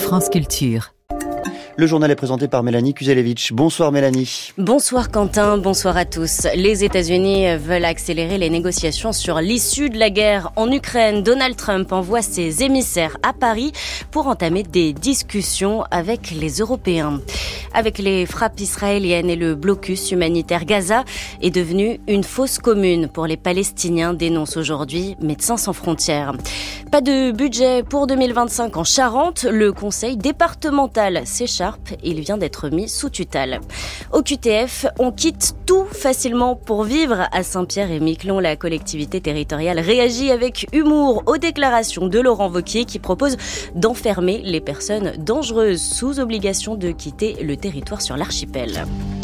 France Culture. Le journal est présenté par Mélanie Kuzelevich. Bonsoir Mélanie. Bonsoir Quentin, bonsoir à tous. Les États-Unis veulent accélérer les négociations sur l'issue de la guerre en Ukraine. Donald Trump envoie ses émissaires à Paris pour entamer des discussions avec les Européens. Avec les frappes israéliennes et le blocus humanitaire, Gaza est devenu une fosse commune pour les Palestiniens, dénonce aujourd'hui Médecins sans frontières. Pas de budget pour 2025 en Charente. Le conseil départemental s'écharpe. Il vient d'être mis sous tutelle. Au QTF, on quitte tout facilement pour vivre à Saint-Pierre-et-Miquelon. La collectivité territoriale réagit avec humour aux déclarations de Laurent Wauquiez qui propose d'enfermer les personnes dangereuses sous obligation de quitter le territoire sur l'archipel.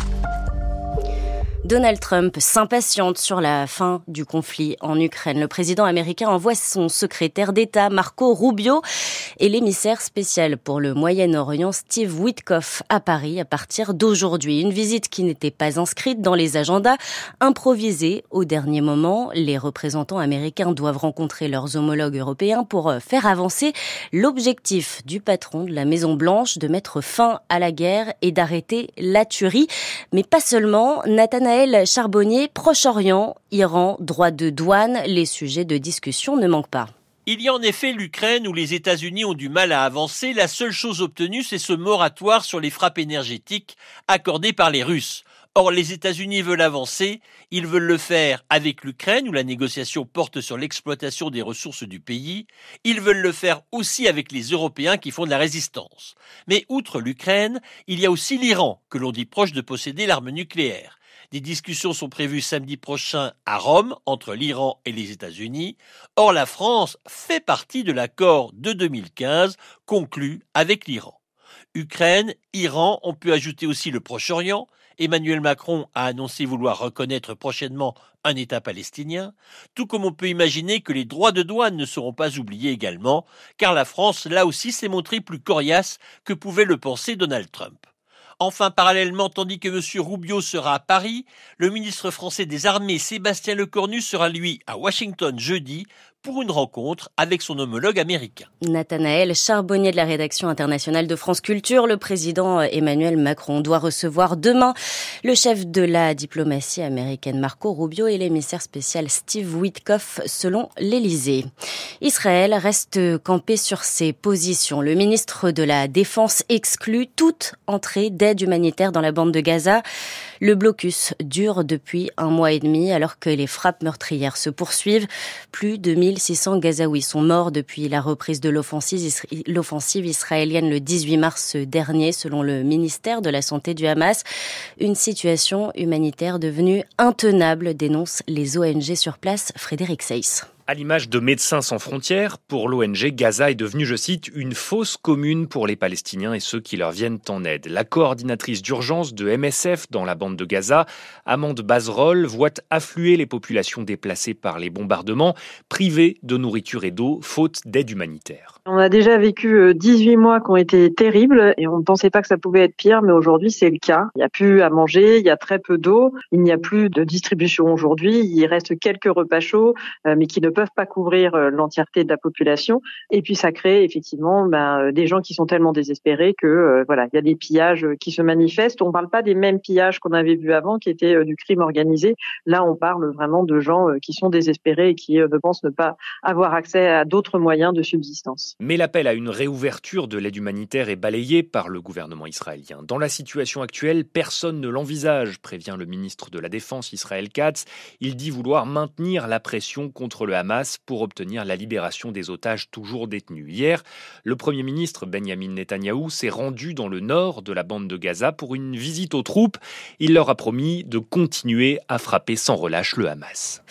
Donald Trump s'impatiente sur la fin du conflit en Ukraine. Le président américain envoie son secrétaire d'État Marco Rubio et l'émissaire spécial pour le Moyen-Orient Steve Witkoff à Paris à partir d'aujourd'hui. Une visite qui n'était pas inscrite dans les agendas, improvisée au dernier moment. Les représentants américains doivent rencontrer leurs homologues européens pour faire avancer l'objectif du patron de la Maison-Blanche de mettre fin à la guerre et d'arrêter la tuerie. Mais pas seulement. Nathanaël Charbonnier, Proche-Orient, Iran, droit de douane, les sujets de discussion ne manquent pas. Il y a en effet l'Ukraine où les États-Unis ont du mal à avancer. La seule chose obtenue, c'est ce moratoire sur les frappes énergétiques accordé par les Russes. Or, les États-Unis veulent avancer. Ils veulent le faire avec l'Ukraine où la négociation porte sur l'exploitation des ressources du pays. Ils veulent le faire aussi avec les Européens qui font de la résistance. Mais outre l'Ukraine, il y a aussi l'Iran que l'on dit proche de posséder l'arme nucléaire. Des discussions sont prévues samedi prochain à Rome entre l'Iran et les États-Unis. Or, la France fait partie de l'accord de 2015 conclu avec l'Iran. Ukraine, Iran, on peut ajouter aussi le Proche-Orient. Emmanuel Macron a annoncé vouloir reconnaître prochainement un État palestinien, tout comme on peut imaginer que les droits de douane ne seront pas oubliés également, car la France, là aussi, s'est montrée plus coriace que pouvait le penser Donald Trump. Enfin, parallèlement, tandis que M. Rubio sera à Paris, le ministre français des Armées, Sébastien Lecornu, sera lui à Washington jeudi pour une rencontre avec son homologue américain. Nathanaël Charbonnier de la rédaction internationale de France Culture. Le président Emmanuel Macron doit recevoir demain le chef de la diplomatie américaine Marco Rubio et l'émissaire spécial Steve Witkoff selon l'Élysée. Israël reste campé sur ses positions. Le ministre de la Défense exclut toute entrée d'aide humanitaire dans la bande de Gaza. Le blocus dure depuis 1 mois et demi alors que les frappes meurtrières se poursuivent. Plus de 1600 Gazaouis sont morts depuis la reprise de l'offensive israélienne le 18 mars dernier, selon le ministère de la Santé du Hamas. Une situation humanitaire devenue intenable, dénoncent les ONG sur place. Frédéric Seyss. À l'image de Médecins sans frontières, pour l'ONG, Gaza est devenue, je cite, une fosse commune pour les Palestiniens et ceux qui leur viennent en aide. La coordinatrice d'urgence de MSF dans la bande de Gaza, Amande Bazrol, voit affluer les populations déplacées par les bombardements, privées de nourriture et d'eau, faute d'aide humanitaire. On a déjà vécu 18 mois qui ont été terribles et on ne pensait pas que ça pouvait être pire, mais aujourd'hui c'est le cas. Il n'y a plus à manger, il y a très peu d'eau, il n'y a plus de distribution aujourd'hui, il reste quelques repas chauds, mais qui ne peuvent pas couvrir l'entièreté de la population. Et puis ça crée effectivement des gens qui sont tellement désespérés que il y a des pillages qui se manifestent. On ne parle pas des mêmes pillages qu'on avait vus avant, qui étaient du crime organisé. Là, on parle vraiment de gens qui sont désespérés et qui ne pensent ne pas avoir accès à d'autres moyens de subsistance. Mais l'appel à une réouverture de l'aide humanitaire est balayé par le gouvernement israélien. Dans la situation actuelle, personne ne l'envisage, prévient le ministre de la Défense Israël Katz. Il dit vouloir maintenir la pression contre le Hamas pour obtenir la libération des otages toujours détenus. Hier, le Premier ministre Benyamin Netanyahou s'est rendu dans le nord de la bande de Gaza pour une visite aux troupes. Il leur a promis de continuer à frapper sans relâche le Hamas.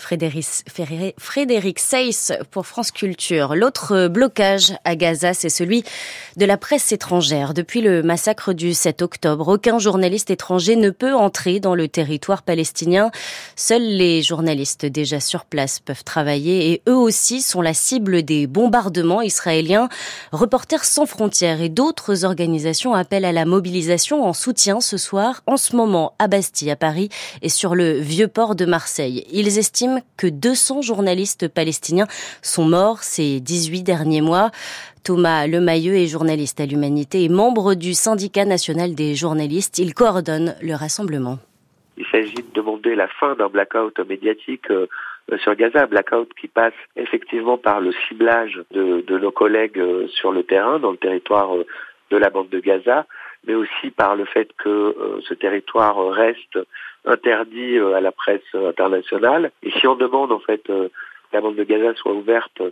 Frédéric Seyss pour France Culture. L'autre blocage à Gaza, c'est celui de la presse étrangère. Depuis le massacre du 7 octobre, aucun journaliste étranger ne peut entrer dans le territoire palestinien. Seuls les journalistes déjà sur place peuvent travailler et eux aussi sont la cible des bombardements israéliens. Reporters sans frontières et d'autres organisations appellent à la mobilisation en soutien ce soir, en ce moment à Bastille, à Paris et sur le Vieux-Port de Marseille. Ils estiment que 200 journalistes palestiniens sont morts ces 18 derniers mois. Thomas Lemayeux est journaliste à l'Humanité et membre du syndicat national des journalistes. Il coordonne le rassemblement. Il s'agit de demander la fin d'un blackout médiatique sur Gaza, un blackout qui passe effectivement par le ciblage de nos collègues sur le terrain, dans le territoire de la bande de Gaza, mais aussi par le fait que ce territoire reste interdit à la presse internationale. Et si on demande en fait que la bande de Gaza soit ouverte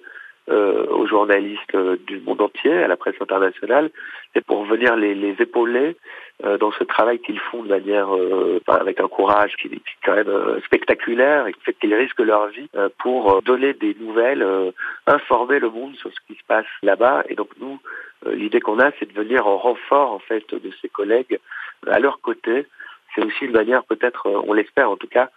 aux journalistes du monde entier, à la presse internationale, c'est pour venir les épauler dans ce travail qu'ils font de manière avec un courage qui est quand même spectaculaire et qui fait qu'ils risquent leur vie pour donner des nouvelles, informer le monde sur ce qui se passe là-bas. Et donc nous, l'idée qu'on a, c'est de venir en renfort en fait de ces collègues à leur côté. C'est aussi une manière peut-être, on l'espère en tout cas,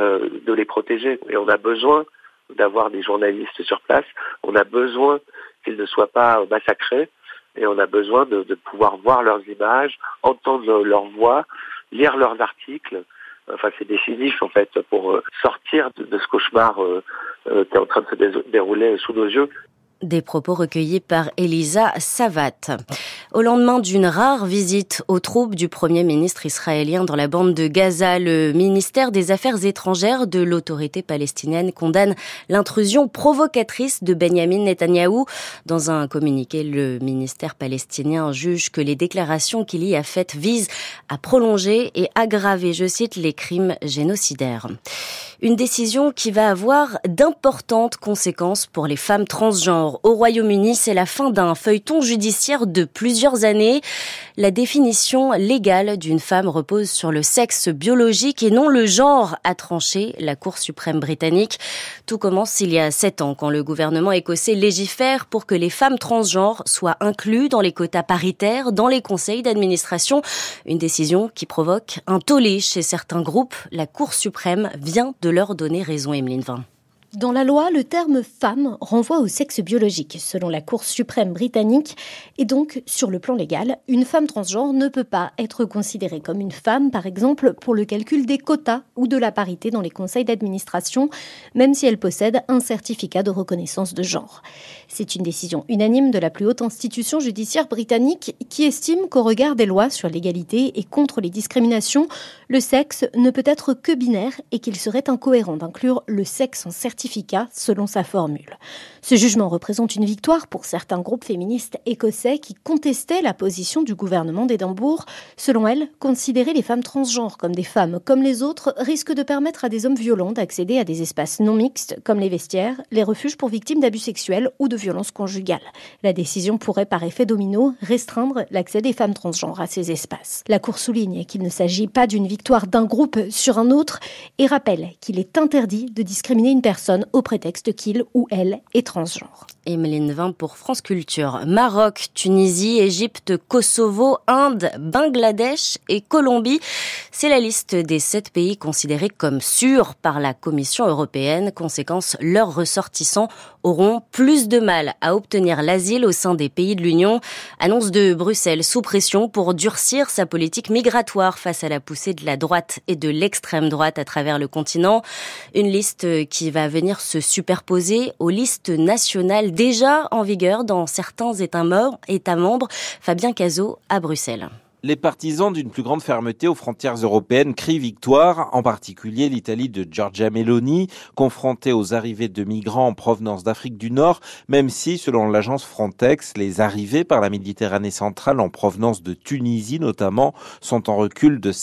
de les protéger. Et on a besoin d'avoir des journalistes sur place. On a besoin qu'ils ne soient pas massacrés et on a besoin de pouvoir voir leurs images, entendre leurs voix, lire leurs articles. Enfin, c'est décisif en fait pour sortir de ce cauchemar qui est en train de se dérouler sous nos yeux. Des propos recueillis par Elisa Savat. Au lendemain d'une rare visite aux troupes du Premier ministre israélien dans la bande de Gaza, le ministère des Affaires étrangères de l'autorité palestinienne condamne l'intrusion provocatrice de Benyamin Netanyahou. Dans un communiqué, le ministère palestinien juge que les déclarations qu'il y a faites visent à prolonger et aggraver, je cite, les crimes génocidaires. Une décision qui va avoir d'importantes conséquences pour les femmes transgenres. Au Royaume-Uni, c'est la fin d'un feuilleton judiciaire de plusieurs années. La définition légale d'une femme repose sur le sexe biologique et non le genre, a tranché la Cour suprême britannique. Tout commence il y a 7 ans, quand le gouvernement écossais légifère pour que les femmes transgenres soient incluses dans les quotas paritaires dans les conseils d'administration. Une décision qui provoque un tollé chez certains groupes. La Cour suprême vient de leur donner raison, Emeline Vin. Dans la loi, le terme « femme » renvoie au sexe biologique, selon la Cour suprême britannique. Et donc, sur le plan légal, une femme transgenre ne peut pas être considérée comme une femme, par exemple, pour le calcul des quotas ou de la parité dans les conseils d'administration, même si elle possède un certificat de reconnaissance de genre. C'est une décision unanime de la plus haute institution judiciaire britannique qui estime qu'au regard des lois sur l'égalité et contre les discriminations, le sexe ne peut être que binaire et qu'il serait incohérent d'inclure le sexe en certificat selon sa formule. Ce jugement représente une victoire pour certains groupes féministes écossais qui contestaient la position du gouvernement d'Édimbourg. Selon elles, considérer les femmes transgenres comme des femmes comme les autres risque de permettre à des hommes violents d'accéder à des espaces non mixtes comme les vestiaires, les refuges pour victimes d'abus sexuels ou de violences conjugales. La décision pourrait par effet domino restreindre l'accès des femmes transgenres à ces espaces. La Cour souligne qu'il ne s'agit pas d'une victoire d'un groupe sur un autre et rappelle qu'il est interdit de discriminer une personne au prétexte qu'il ou elle est transgenre. Emeline Vin pour France Culture. Maroc, Tunisie, Égypte, Kosovo, Inde, Bangladesh et Colombie. C'est la liste des 7 pays considérés comme sûrs par la Commission européenne. Conséquence, leurs ressortissants auront plus de mal à obtenir l'asile au sein des pays de l'Union. Annonce de Bruxelles sous pression pour durcir sa politique migratoire face à la poussée de la droite et de l'extrême droite à travers le continent. Une liste qui va venir se superposer aux listes nationales déjà en vigueur dans certains États membres. Fabien Cazot à Bruxelles. Les partisans d'une plus grande fermeté aux frontières européennes crient victoire, en particulier l'Italie de Giorgia Meloni, confrontée aux arrivées de migrants en provenance d'Afrique du Nord, même si, selon l'agence Frontex, les arrivées par la Méditerranée centrale en provenance de Tunisie notamment sont en recul de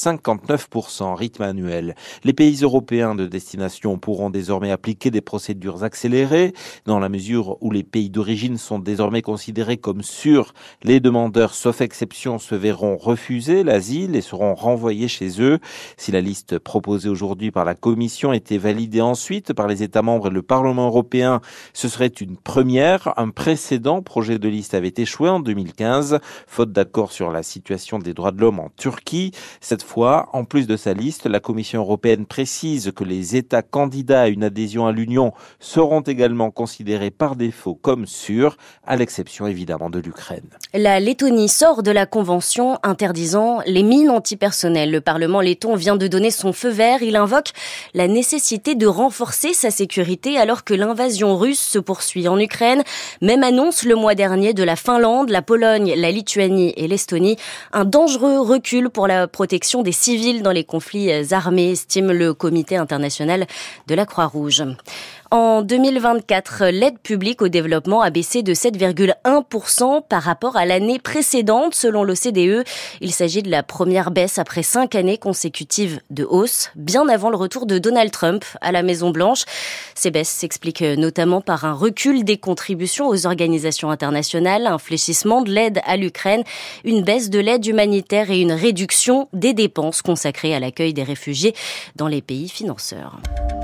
59% rythme annuel. Les pays européens de destination pourront désormais appliquer des procédures accélérées. Dans la mesure où les pays d'origine sont désormais considérés comme sûrs, les demandeurs, sauf exception, se verront refusé l'asile et seront renvoyés chez eux. Si la liste proposée aujourd'hui par la Commission était validée ensuite par les États membres et le Parlement européen, ce serait une première. Un précédent projet de liste avait échoué en 2015, faute d'accord sur la situation des droits de l'homme en Turquie. Cette fois, en plus de sa liste, la Commission européenne précise que les États candidats à une adhésion à l'Union seront également considérés par défaut comme sûrs, à l'exception évidemment de l'Ukraine. La Lettonie sort de la convention interdisant les mines antipersonnelles. Le Parlement letton vient de donner son feu vert. Il invoque la nécessité de renforcer sa sécurité alors que l'invasion russe se poursuit en Ukraine. Même annonce le mois dernier de la Finlande, la Pologne, la Lituanie et l'Estonie. Un dangereux recul pour la protection des civils dans les conflits armés, estime le Comité international de la Croix-Rouge. En 2024, l'aide publique au développement a baissé de 7,1% par rapport à l'année précédente, selon l'OCDE. Il s'agit de la première baisse après 5 années consécutives de hausse, bien avant le retour de Donald Trump à la Maison-Blanche. Ces baisses s'expliquent notamment par un recul des contributions aux organisations internationales, un fléchissement de l'aide à l'Ukraine, une baisse de l'aide humanitaire et une réduction des dépenses consacrées à l'accueil des réfugiés dans les pays financeurs.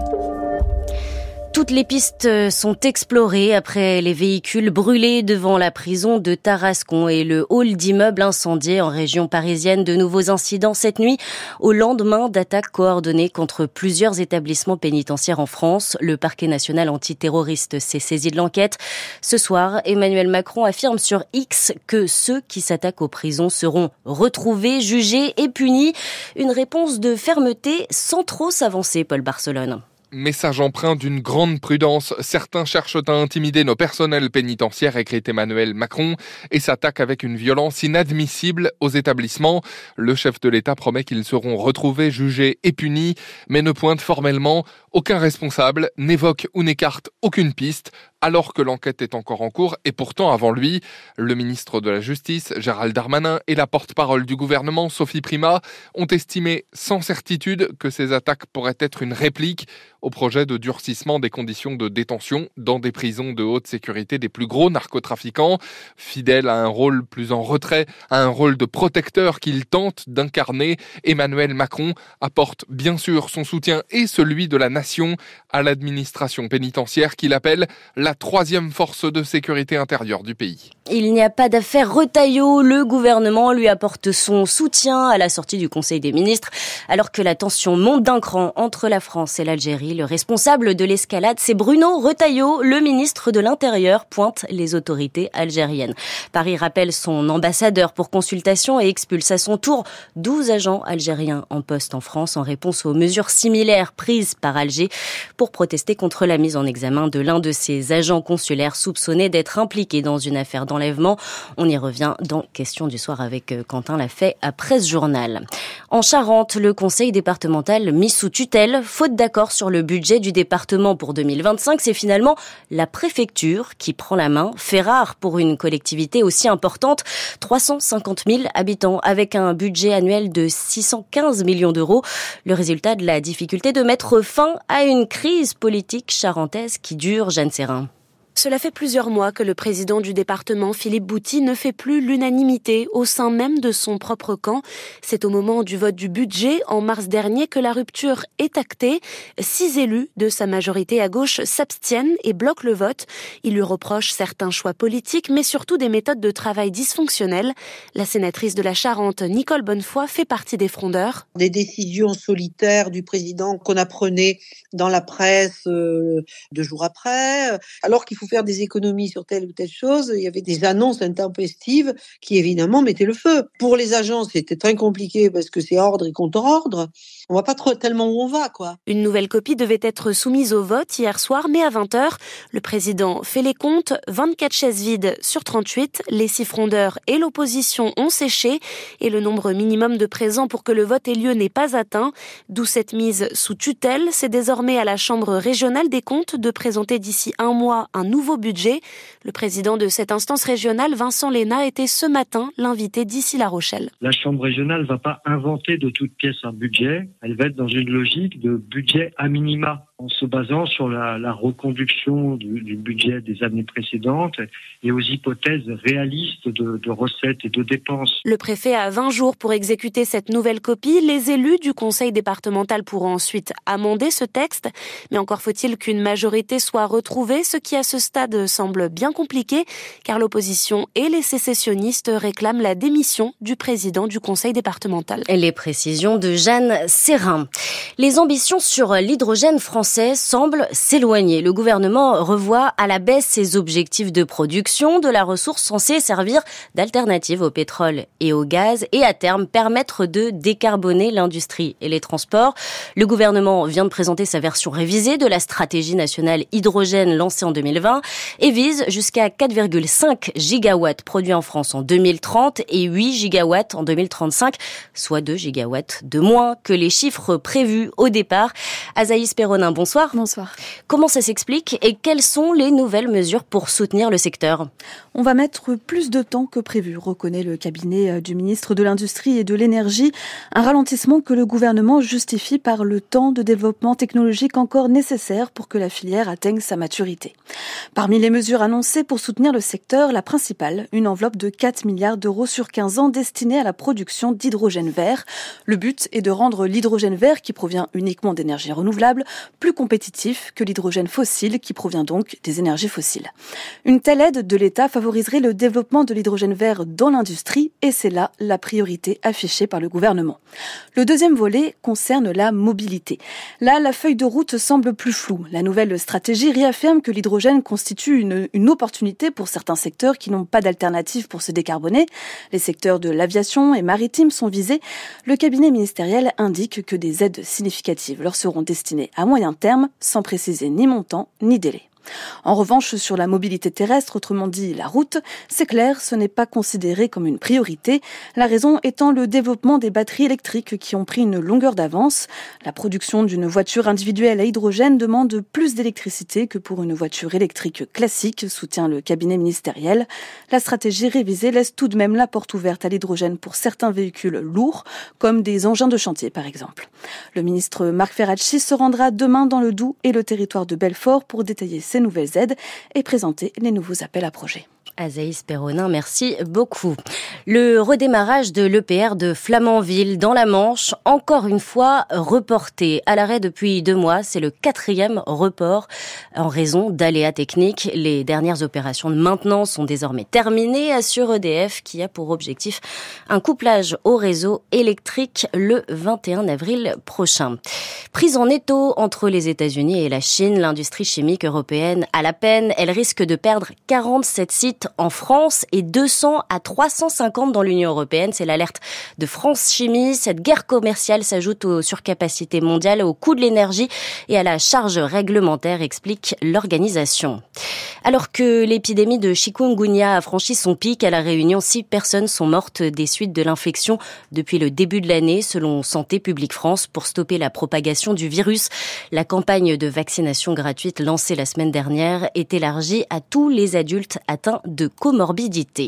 Toutes les pistes sont explorées après les véhicules brûlés devant la prison de Tarascon et le hall d'immeubles incendié en région parisienne. De nouveaux incidents cette nuit au lendemain d'attaques coordonnées contre plusieurs établissements pénitentiaires en France. Le parquet national antiterroriste s'est saisi de l'enquête. Ce soir, Emmanuel Macron affirme sur X que ceux qui s'attaquent aux prisons seront retrouvés, jugés et punis. Une réponse de fermeté sans trop s'avancer, Paul Barcelone. Message empreint d'une grande prudence. Certains cherchent à intimider nos personnels pénitentiaires, écrit Emmanuel Macron, et s'attaquent avec une violence inadmissible aux établissements. Le chef de l'État promet qu'ils seront retrouvés, jugés et punis, mais ne pointe formellement aucun responsable, n'évoque ou n'écarte aucune piste, alors que l'enquête est encore en cours. Et pourtant, avant lui, le ministre de la Justice, Gérald Darmanin, et la porte-parole du gouvernement, Sophie Primas, ont estimé sans certitude que ces attaques pourraient être une réplique au projet de durcissement des conditions de détention dans des prisons de haute sécurité des plus gros narcotrafiquants. Fidèle à un rôle plus en retrait, à un rôle de protecteur qu'il tente d'incarner, Emmanuel Macron apporte bien sûr son soutien et celui de la nation à l'administration pénitentiaire qu'il appelle la troisième force de sécurité intérieure du pays. Il n'y a pas d'affaire Retailleau. Le gouvernement lui apporte son soutien à la sortie du Conseil des ministres. Alors que la tension monte d'un cran entre la France et l'Algérie, le responsable de l'escalade, c'est Bruno Retailleau. Le ministre de l'Intérieur pointe les autorités algériennes. Paris rappelle son ambassadeur pour consultation et expulse à son tour 12 agents algériens en poste en France en réponse aux mesures similaires prises par Alger pour protester contre la mise en examen de l'un de ses agents consulaires soupçonné d'être impliqué dans une affaire d'enlèvement. On y revient dans Question du soir avec Quentin Lafay à Presse Journal. En Charente, le conseil départemental mis sous tutelle, faute d'accord sur le budget du département pour 2025, c'est finalement la préfecture qui prend la main. Fait rare pour une collectivité aussi importante, 350 000 habitants avec un budget annuel de 615 millions d'euros. Le résultat de la difficulté de mettre fin à une crise politique charentaise qui dure, Jeanne Serrin. Cela fait plusieurs mois que le président du département, Philippe Bouty, ne fait plus l'unanimité au sein même de son propre camp. C'est au moment du vote du budget, en mars dernier, que la rupture est actée. 6 élus de sa majorité à gauche s'abstiennent et bloquent le vote. Il lui reproche certains choix politiques, mais surtout des méthodes de travail dysfonctionnelles. La sénatrice de la Charente, Nicole Bonnefoy, fait partie des frondeurs. Des décisions solitaires du président qu'on apprenait dans la presse 2 jours après, alors qu'il faut faire des économies sur telle ou telle chose. Il y avait des annonces intempestives qui évidemment mettaient le feu. Pour les agents, c'était très compliqué parce que c'est ordre et contre-ordre. On voit pas trop tellement où on va, quoi. Une nouvelle copie devait être soumise au vote hier soir, mais à 20h, le président fait les comptes. 24 chaises vides sur 38. Les 6 frondeurs et l'opposition ont séché et le nombre minimum de présents pour que le vote ait lieu n'est pas atteint. D'où cette mise sous tutelle. C'est désormais à la Chambre régionale des comptes de présenter d'ici 1 mois un nouveau budget. Le président de cette instance régionale, Vincent Léna, était ce matin l'invité d'ici La Rochelle. La Chambre régionale ne va pas inventer de toutes pièces un budget. Elle va être dans une logique de budget à minima. en se basant sur la reconduction du budget des années précédentes et aux hypothèses réalistes de recettes et de dépenses. Le préfet a 20 jours pour exécuter cette nouvelle copie. Les élus du conseil départemental pourront ensuite amender ce texte. Mais encore faut-il qu'une majorité soit retrouvée, ce qui à ce stade semble bien compliqué, car l'opposition et les sécessionnistes réclament la démission du président du conseil départemental. Et les précisions de Jeanne Serrin. Les ambitions sur l'hydrogène français semblent s'éloigner. Le gouvernement revoit à la baisse ses objectifs de production de la ressource censée servir d'alternative au pétrole et au gaz et à terme permettre de décarboner l'industrie et les transports. Le gouvernement vient de présenter sa version révisée de la stratégie nationale hydrogène lancée en 2020 et vise jusqu'à 4,5 gigawatts produits en France en 2030 et 8 gigawatts en 2035, soit 2 gigawatts de moins que les chiffres prévus au départ. Azaïs Perronin, bonsoir. Bonsoir. Comment ça s'explique et quelles sont les nouvelles mesures pour soutenir le secteur ? On va mettre plus de temps que prévu, reconnaît le cabinet du ministre de l'Industrie et de l'Énergie. Un ralentissement que le gouvernement justifie par le temps de développement technologique encore nécessaire pour que la filière atteigne sa maturité. Parmi les mesures annoncées pour soutenir le secteur, la principale, une enveloppe de 4 milliards d'euros sur 15 ans destinée à la production d'hydrogène vert. Le but est de rendre l'hydrogène vert, qui provient uniquement d'énergies renouvelables, plus compétitif que l'hydrogène fossile, qui provient donc des énergies fossiles. Une telle aide de l'État favoriserait le développement de l'hydrogène vert dans l'industrie et c'est là la priorité affichée par le gouvernement. Le deuxième volet concerne la mobilité. Là, la feuille de route semble plus floue. La nouvelle stratégie réaffirme que l'hydrogène constitue une opportunité pour certains secteurs qui n'ont pas d'alternative pour se décarboner. Les secteurs de l'aviation et maritime sont visés. Le cabinet ministériel indique que des aides significatives leur seront destinées à moyen terme, sans préciser ni montant ni délai. En revanche, sur la mobilité terrestre, autrement dit la route, c'est clair, ce n'est pas considéré comme une priorité. La raison étant le développement des batteries électriques qui ont pris une longueur d'avance. La production d'une voiture individuelle à hydrogène demande plus d'électricité que pour une voiture électrique classique, soutient le cabinet ministériel. La stratégie révisée laisse tout de même la porte ouverte à l'hydrogène pour certains véhicules lourds, comme des engins de chantier par exemple. Le ministre Marc Ferracci se rendra demain dans le Doubs et le territoire de Belfort pour détailler ces nouvelles aides et présenter les nouveaux appels à projets. Azaïs Perronin, merci beaucoup. Le redémarrage de l'EPR de Flamanville dans la Manche, encore une fois reporté. À l'arrêt depuis 2 mois, c'est le 4e report en raison d'aléas techniques. Les dernières opérations de maintenance sont désormais terminées, assure EDF, qui a pour objectif un couplage au réseau électrique le 21 avril prochain. Prise en étau entre les États-Unis et la Chine, l'industrie chimique européenne a la peine. Elle risque de perdre 47 sites en France et 200 à 350 dans l'Union européenne. C'est l'alerte de France Chimie. Cette guerre commerciale s'ajoute aux surcapacités mondiales, au coût de l'énergie et à la charge réglementaire, explique l'organisation. Alors que l'épidémie de chikungunya a franchi son pic à La Réunion, 6 personnes sont mortes des suites de l'infection depuis le début de l'année, selon Santé publique France. Pour stopper la propagation du virus, la campagne de vaccination gratuite lancée la semaine dernière est élargie à tous les adultes atteints de comorbidité.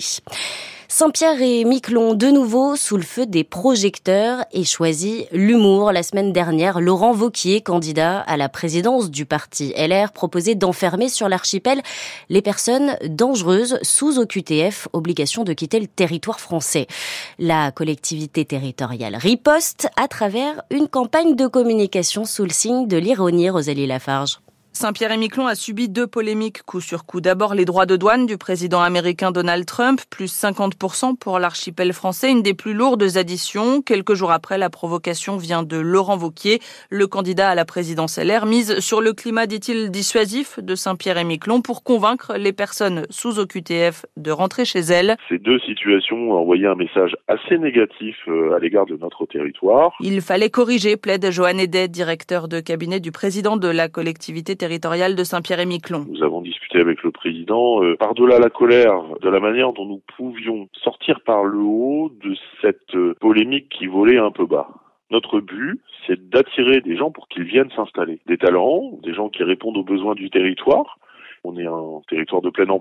Saint-Pierre-et-Miquelon, de nouveau sous le feu des projecteurs, et choisit l'humour. La semaine dernière, Laurent Wauquiez, candidat à la présidence du parti LR, proposait d'enfermer sur l'archipel les personnes dangereuses sous OQTF, obligation de quitter le territoire français. La collectivité territoriale riposte à travers une campagne de communication sous le signe de l'ironie, Rosalie Lafarge. Saint-Pierre-et-Miquelon a subi 2 polémiques coup sur coup. D'abord, les droits de douane du président américain Donald Trump, plus 50% pour l'archipel français, une des plus lourdes additions. Quelques jours après, la provocation vient de Laurent Wauquiez, le candidat à la présidence LR, mise sur le climat, dit-il, dissuasif de Saint-Pierre-et-Miquelon pour convaincre les personnes sous OQTF de rentrer chez elles. Ces 2 situations ont envoyé un message assez négatif à l'égard de notre territoire. Il fallait corriger, plaide Johan Edet, directeur de cabinet du président de la collectivité territoriale de Saint-Pierre-et-Miquelon. Nous avons discuté avec le président, par-delà la colère, de la manière dont nous pouvions sortir par le haut de cette polémique qui volait un peu bas. Notre but, c'est d'attirer des gens pour qu'ils viennent s'installer. Des talents, des gens qui répondent aux besoins du territoire. On est un territoire de plein emploi,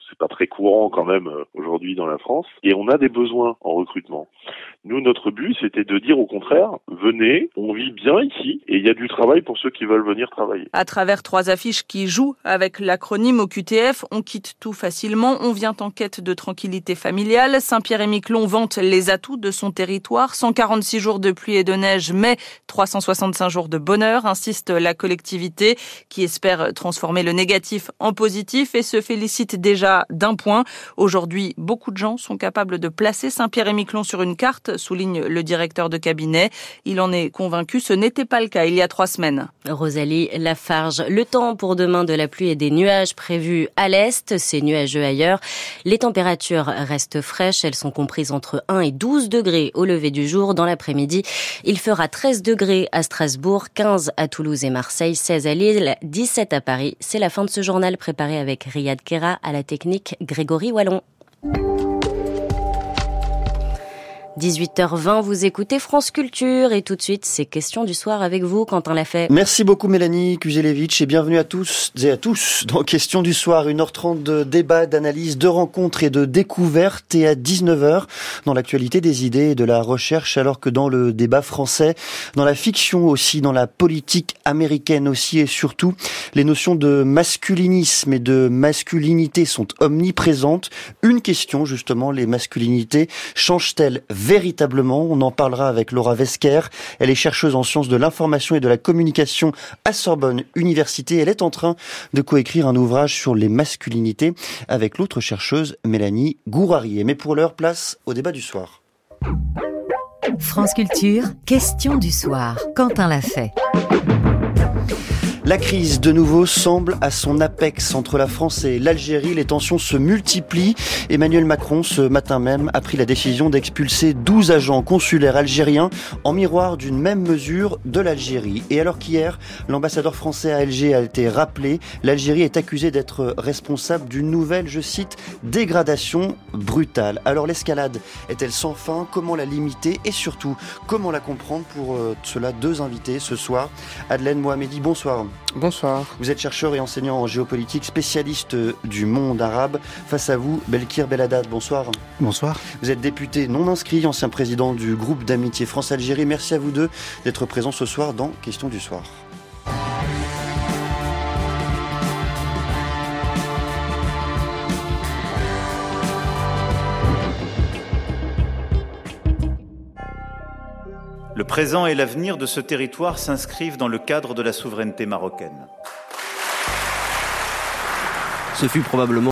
c'est pas très courant quand même aujourd'hui dans la France. Et on a des besoins en recrutement. Nous, notre but, c'était de dire au contraire, venez, on vit bien ici et il y a du travail pour ceux qui veulent venir travailler. À travers 3 affiches qui jouent avec l'acronyme OQTF, on quitte tout facilement, on vient en quête de tranquillité familiale. Saint-Pierre-et-Miquelon vante les atouts de son territoire. 146 jours de pluie et de neige, mais 365 jours de bonheur, insiste la collectivité qui espère transformer le négatif en positif et se félicite déjà d'un point. Aujourd'hui, beaucoup de gens sont capables de placer Saint-Pierre-et-Miquelon sur une carte, souligne le directeur de cabinet. Il en est convaincu, ce n'était pas le cas il y a 3 semaines. Rosalie Lafarge, le temps pour demain, de la pluie et des nuages prévus à l'est, c'est nuageux ailleurs. Les températures restent fraîches, elles sont comprises entre 1 et 12 degrés au lever du jour. Dans l'après-midi, il fera 13 degrés à Strasbourg, 15 à Toulouse et Marseille, 16 à Lille, 17 à Paris. C'est la fin de ce journal préparé avec Riyad Kera, à la technique Grégory Wallon. 18h20, vous écoutez France Culture et tout de suite, c'est Questions du soir avec vous, Quentin Lafay. Merci beaucoup Mélanie Kuzelevitch et bienvenue à tous et à tous dans Questions du soir. 1h30 de débat, d'analyse, de rencontres et de découvertes et à 19h dans l'actualité des idées et de la recherche, alors que dans le débat français, dans la fiction aussi, dans la politique américaine aussi et surtout, les notions de masculinisme et de masculinité sont omniprésentes. Une question justement, les masculinités changent-elles véritablement? On en parlera avec Laura Wesker. Elle est chercheuse en sciences de l'information et de la communication à Sorbonne Université. Elle est en train de coécrire un ouvrage sur les masculinités avec l'autre chercheuse Mélanie Gourarier. Mais pour l'heure, place au débat du soir. France Culture, Questions du soir. Quentin Lafay. La crise, de nouveau, semble à son apex entre la France et l'Algérie. Les tensions se multiplient. Emmanuel Macron, ce matin même, a pris la décision d'expulser 12 agents consulaires algériens en miroir d'une même mesure de l'Algérie. Et alors qu'hier, l'ambassadeur français à Alger a été rappelé, l'Algérie est accusée d'être responsable d'une nouvelle, je cite, dégradation brutale. Alors l'escalade est-elle sans fin? Comment la limiter? Et surtout, comment la comprendre? Pour cela, 2 invités ce soir. Adelaine Mohamedi, bonsoir. Bonsoir. Vous êtes chercheur et enseignant en géopolitique, spécialiste du monde arabe. Face à vous, Belkir Belhaddad, bonsoir. Bonsoir. Vous êtes député non inscrit, ancien président du groupe d'amitié France-Algérie. Merci à vous deux d'être présents ce soir dans Questions du soir. Le présent et l'avenir de ce territoire s'inscrivent dans le cadre de la souveraineté marocaine. Ce fut probablement